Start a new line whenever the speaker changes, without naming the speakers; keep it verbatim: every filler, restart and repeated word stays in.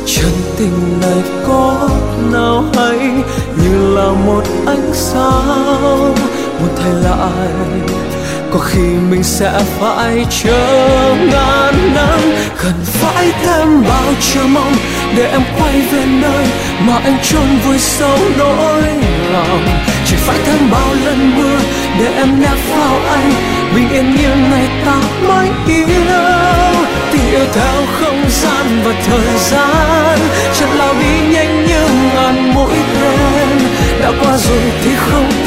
chân tình này có nào hay như là một ánh sáng muốn thay lại, có khi mình sẽ phải chờ ngàn năm. Cần phải thêm bao chờ mong để em quay về nơi mà anh chôn vùi sâu nỗi lòng. Chỉ phải thêm bao lần mưa để em nép vào anh, bình yên như ngày ta mới yêu. Tình yêu theo không gian và thời gian, chợt lao đi nhanh như ngàn mũi tên. Đã qua rồi thì không